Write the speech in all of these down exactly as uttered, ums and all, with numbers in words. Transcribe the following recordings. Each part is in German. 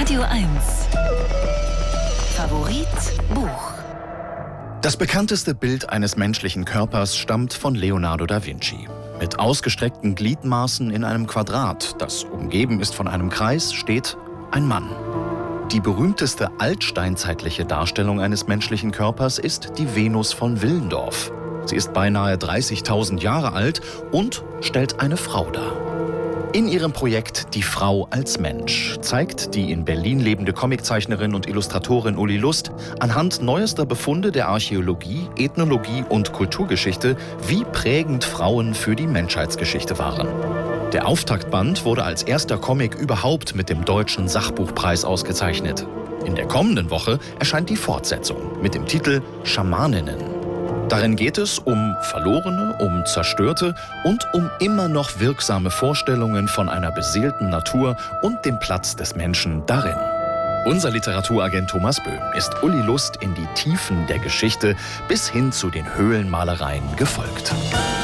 Radio eins. Favorit Buch. Das bekannteste Bild eines menschlichen Körpers stammt von Leonardo da Vinci. Mit ausgestreckten Gliedmaßen in einem Quadrat, das umgeben ist von einem Kreis, steht ein Mann. Die berühmteste altsteinzeitliche Darstellung eines menschlichen Körpers ist die Venus von Willendorf. Sie ist beinahe dreißigtausend Jahre alt und stellt eine Frau dar. In ihrem Projekt Die Frau als Mensch zeigt die in Berlin lebende Comiczeichnerin und Illustratorin Uli Lust anhand neuester Befunde der Archäologie, Ethnologie und Kulturgeschichte, wie prägend Frauen für die Menschheitsgeschichte waren. Der Auftaktband wurde als erster Comic überhaupt mit dem Deutschen Sachbuchpreis ausgezeichnet. In der kommenden Woche erscheint die Fortsetzung mit dem Titel Schamaninnen. Darin geht es um Verlorene, um Zerstörte und um immer noch wirksame Vorstellungen von einer beseelten Natur und dem Platz des Menschen darin. Unser Literaturagent Thomas Böhm ist Uli Lust in die Tiefen der Geschichte bis hin zu den Höhlenmalereien gefolgt.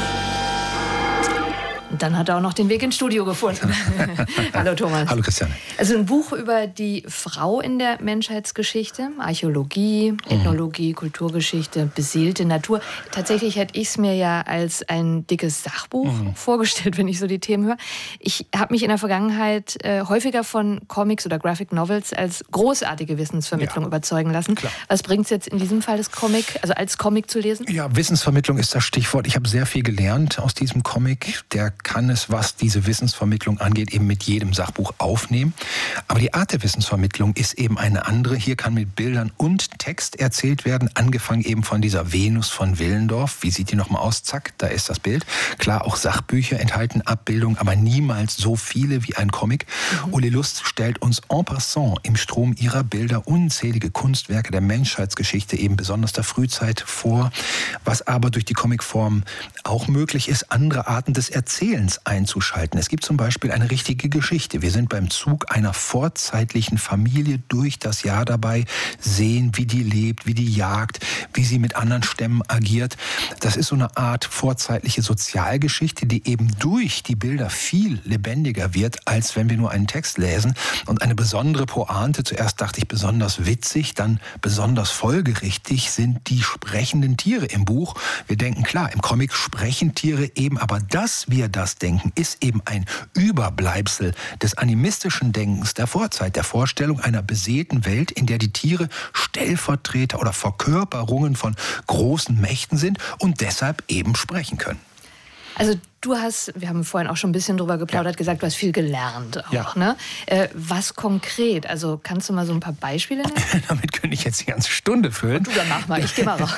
Dann hat er auch noch den Weg ins Studio gefunden. Hallo Thomas. Hallo Christiane. Also ein Buch über die Frau in der Menschheitsgeschichte, Archäologie, Ethnologie, mhm. Kulturgeschichte, beseelte Natur. Tatsächlich hätte ich es mir ja als ein dickes Sachbuch mhm. vorgestellt, wenn ich so die Themen höre. Ich habe mich in der Vergangenheit äh, häufiger von Comics oder Graphic Novels als großartige Wissensvermittlung ja. überzeugen lassen. Klar. Was bringt es jetzt in diesem Fall, das Comic, also als Comic zu lesen? Ja, Wissensvermittlung ist das Stichwort. Ich habe sehr viel gelernt aus diesem Comic. Der kann es, was diese Wissensvermittlung angeht, eben mit jedem Sachbuch aufnehmen. Aber die Art der Wissensvermittlung ist eben eine andere. Hier kann mit Bildern und Text erzählt werden, angefangen eben von dieser Venus von Willendorf. Wie sieht die nochmal aus? Zack, da ist das Bild. Klar, auch Sachbücher enthalten Abbildungen, aber niemals so viele wie ein Comic. Mhm. Uli Lust stellt uns en passant im Strom ihrer Bilder unzählige Kunstwerke der Menschheitsgeschichte, eben besonders der Frühzeit, vor. Was aber durch die Comicform auch möglich ist, andere Arten des Erzählens einzuschalten. Es gibt zum Beispiel eine richtige Geschichte. Wir sind beim Zug einer vorzeitlichen Familie durch das Jahr dabei, sehen, wie die lebt, wie die jagt, wie sie mit anderen Stämmen agiert. Das ist so eine Art vorzeitliche Sozialgeschichte, die eben durch die Bilder viel lebendiger wird, als wenn wir nur einen Text lesen. Und eine besondere Pointe, zuerst dachte ich besonders witzig, dann besonders folgerichtig, sind die sprechenden Tiere im Buch. Wir denken, klar, im Comic sprechen Tiere eben, aber dass wir das denken, ist eben ein Überbleibsel des animistischen Denkens der Vorzeit, der Vorstellung einer beseelten Welt, in der die Tiere Stellvertreter oder Verkörperungen von großen Mächten sind und deshalb eben sprechen können. Also du hast, wir haben vorhin auch schon ein bisschen drüber geplaudert, ja. gesagt, du hast viel gelernt auch, ja. ne? Äh, was konkret? Also kannst du mal so ein paar Beispiele nennen? Damit könnte ich jetzt die ganze Stunde füllen. Und du dann mach mal, ich geh mal raus.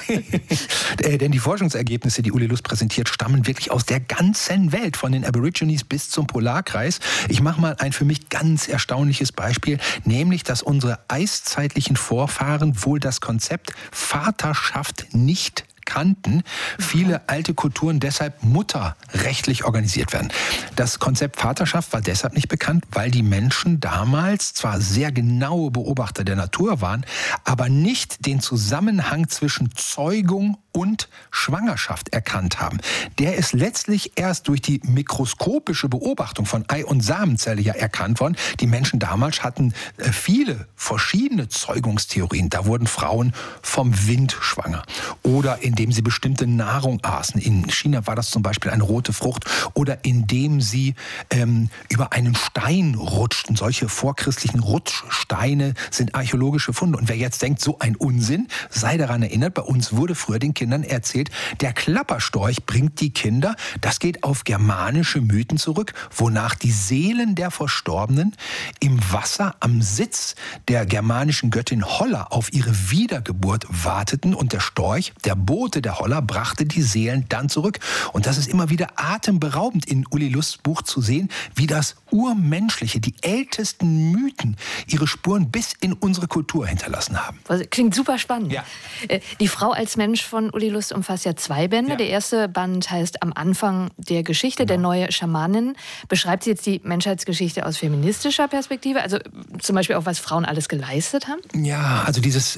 äh, denn die Forschungsergebnisse, die Uli Lust präsentiert, stammen wirklich aus der ganzen Welt, von den Aborigines bis zum Polarkreis. Ich mache mal ein für mich ganz erstaunliches Beispiel, nämlich, dass unsere eiszeitlichen Vorfahren wohl das Konzept Vaterschaft nicht kannten, viele alte Kulturen deshalb mutterrechtlich organisiert werden. Das Konzept Vaterschaft war deshalb nicht bekannt, weil die Menschen damals zwar sehr genaue Beobachter der Natur waren, aber nicht den Zusammenhang zwischen Zeugung und Schwangerschaft erkannt haben. Der ist letztlich erst durch die mikroskopische Beobachtung von Ei- und Samenzelle ja erkannt worden. Die Menschen damals hatten viele verschiedene Zeugungstheorien. Da wurden Frauen vom Wind schwanger oder indem sie bestimmte Nahrung aßen. In China war das zum Beispiel eine rote Frucht oder indem sie ähm, über einen Stein rutschten. Solche vorchristlichen Rutschsteine sind archäologische Funde. Und wer jetzt denkt, so ein Unsinn, sei daran erinnert, bei uns wurde früher den Kindern erzählt, der Klapperstorch bringt die Kinder. Das geht auf germanische Mythen zurück, wonach die Seelen der Verstorbenen im Wasser am Sitz der germanischen Göttin Holla auf ihre Wiedergeburt warteten und der Storch, der Bote der Holla, brachte die Seelen dann zurück. Und das ist immer wieder atemberaubend in Uli Lusts Buch zu sehen, wie das Urmenschliche, die ältesten Mythen ihre Spuren bis in unsere Kultur hinterlassen haben. Klingt super spannend. Ja. Die Frau als Mensch von Uli Lust umfasst ja zwei Bände. Ja. Der erste Band heißt Am Anfang der Geschichte, genau. Der neue Schamanin. Beschreibt sie jetzt die Menschheitsgeschichte aus feministischer Perspektive? Also zum Beispiel auch, was Frauen alles geleistet haben? Ja, also dieses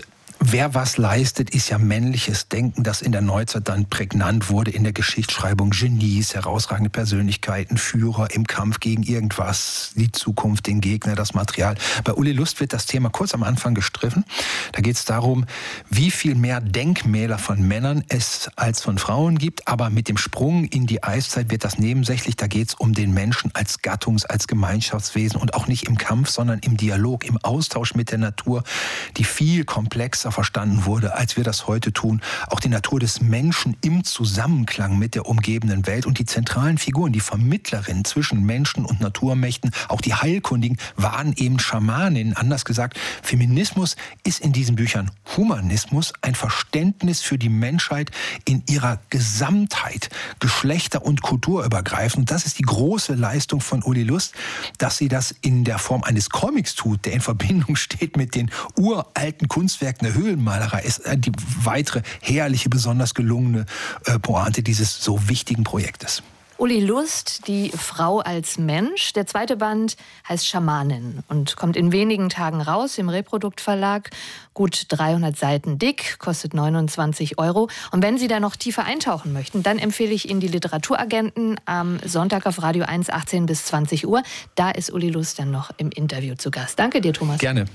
wer was leistet, ist ja männliches Denken, das in der Neuzeit dann prägnant wurde in der Geschichtsschreibung. Genies, herausragende Persönlichkeiten, Führer im Kampf gegen irgendwas, die Zukunft, den Gegner, das Material. Bei Uli Lust wird das Thema kurz am Anfang gestriffen. Da geht es darum, wie viel mehr Denkmäler von Männern es als von Frauen gibt. Aber mit dem Sprung in die Eiszeit wird das nebensächlich. Da geht es um den Menschen als Gattungs-, als Gemeinschaftswesen und auch nicht im Kampf, sondern im Dialog, im Austausch mit der Natur, die viel komplexer verstanden wurde, als wir das heute tun. Auch die Natur des Menschen im Zusammenklang mit der umgebenden Welt und die zentralen Figuren, die Vermittlerinnen zwischen Menschen und Naturmächten, auch die Heilkundigen, waren eben Schamaninnen. Anders gesagt, Feminismus ist in diesen Büchern Humanismus, ein Verständnis für die Menschheit in ihrer Gesamtheit, geschlechter- und kulturübergreifend. Und das ist die große Leistung von Uli Lust, dass sie das in der Form eines Comics tut, der in Verbindung steht mit den uralten Kunstwerken der Höhlenmalerei, ist die weitere herrliche, besonders gelungene äh, Pointe dieses so wichtigen Projektes. Uli Lust, die Frau als Mensch. Der zweite Band heißt Schamanin und kommt in wenigen Tagen raus im Reprodukt Verlag. Gut dreihundert Seiten dick, kostet neunundzwanzig Euro. Und wenn Sie da noch tiefer eintauchen möchten, dann empfehle ich Ihnen die Literaturagenten am Sonntag auf Radio eins, achtzehn bis zwanzig Uhr. Da ist Uli Lust dann noch im Interview zu Gast. Danke dir, Thomas. Gerne.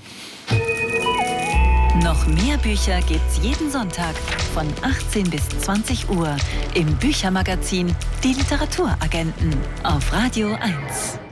Noch mehr Bücher gibt's jeden Sonntag von achtzehn bis zwanzig Uhr im Büchermagazin Die Literaturagenten auf Radio eins.